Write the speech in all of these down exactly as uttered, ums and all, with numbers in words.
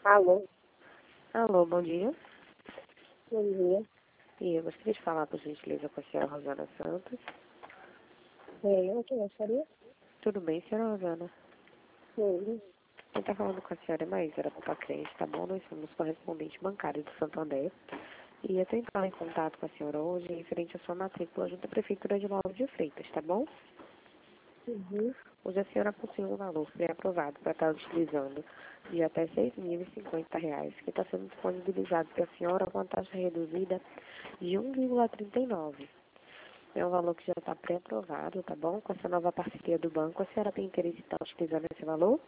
Alô, Alô, bom dia. bom dia. E eu gostaria de falar, por gentileza, com a senhora Rosana Santos. É, eu que gostaria? Tudo bem, senhora Rosana? Sim. Quem está falando com a senhora é Maísa Popacrente, tá bom? Nós somos correspondente bancário do Santander. E eu estou entrando em contato com a senhora hoje referente à sua matrícula junto à Prefeitura de Lauro de Freitas, tá bom? Uhum. Hoje a senhora possui um valor pré-aprovado para estar utilizando de até seis mil e cinquenta reais, que está sendo disponibilizado para a senhora com a taxa reduzida de um vírgula trinta e nove. É um valor que já está pré-aprovado, tá bom? Com essa nova parceria do banco, a senhora tem interesse em estar utilizando esse valor?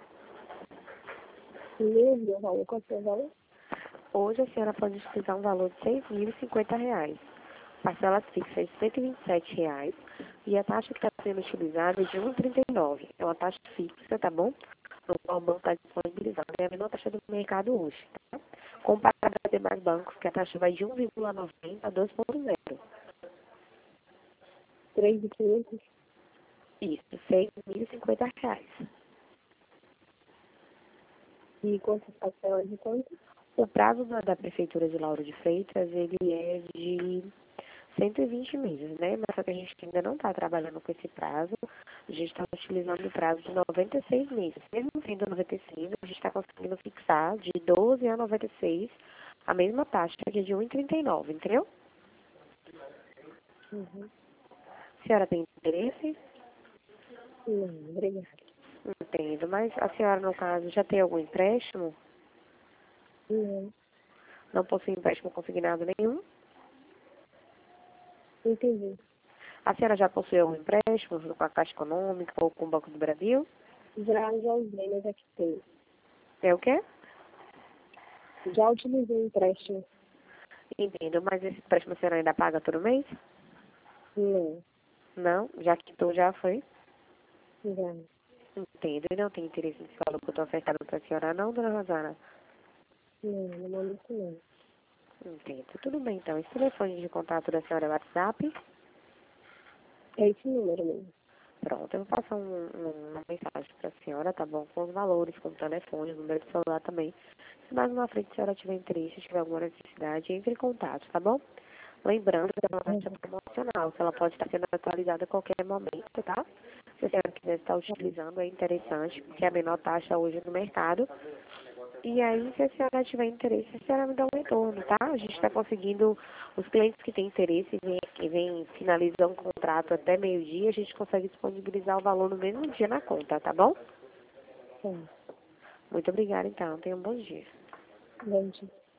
Mesmo, eu valor, quanto é o valor? Hoje a senhora pode utilizar um valor de seis mil e cinquenta reais. Parcela fixa de cento e vinte e sete reais. E a taxa que está sendo utilizada é de um vírgula trinta e nove. É uma taxa fixa, tá bom? No qual o banco está disponibilizando. É a menor taxa do mercado hoje, tá? Comparado a demais bancos, que a taxa vai de um vírgula noventa a dois vírgula zero. Três mil e quinhentos. Isso, seis mil e cinquenta reais. E quantas parcelas de quanto? O prazo da, da Prefeitura de Lauro de Freitas, ele é de cento e vinte meses, né? Mas só que a gente ainda não está trabalhando com esse prazo. A gente está utilizando o prazo de noventa e seis meses. Mesmo sendo noventa e seis, a gente está conseguindo fixar de doze a noventa e seis a mesma taxa, que é de um vírgula trinta e nove, entendeu? Uhum. A senhora tem interesse? Não, obrigada. Entendo. Mas a senhora, no caso, já tem algum empréstimo? Não, Não possui empréstimo consignado nenhum? entendi. A senhora já possui algum empréstimo com a Caixa Econômica ou com o Banco do Brasil? Já, já usei, mas é que tem. É o quê? Já utilizei empréstimo. Entendo, mas esse empréstimo a senhora ainda paga todo mês? Não, Não, já quitou, já foi? já. Entendo, e não tem interesse nesse valor que eu estou ofertando para a senhora não, dona Rosana? Não, no momento não. Entendo, tudo bem então. Esse telefone de contato da senhora é WhatsApp? É esse número mesmo. Pronto, eu vou passar um, um- uma mensagem para a senhora, tá bom? Com os valores, com o telefone, o número de celular também. Se mais uma frente a senhora tiver interesse, tiver alguma necessidade, entre em contato, tá bom? Lembrando que é uma taxa Uhum. promocional, que ela pode estar sendo atualizada a qualquer momento, tá? Se a senhora quiser estar utilizando, é interessante, porque é a menor taxa hoje no mercado. E aí, se a senhora tiver interesse, a senhora me dá um retorno, tá? A gente está conseguindo, os clientes que têm interesse, vem, que vem finalizar um contrato até meio-dia, a gente consegue disponibilizar o valor no mesmo dia na conta, tá bom? Tá, Muito obrigada, então. Tenha um bom dia. bom dia.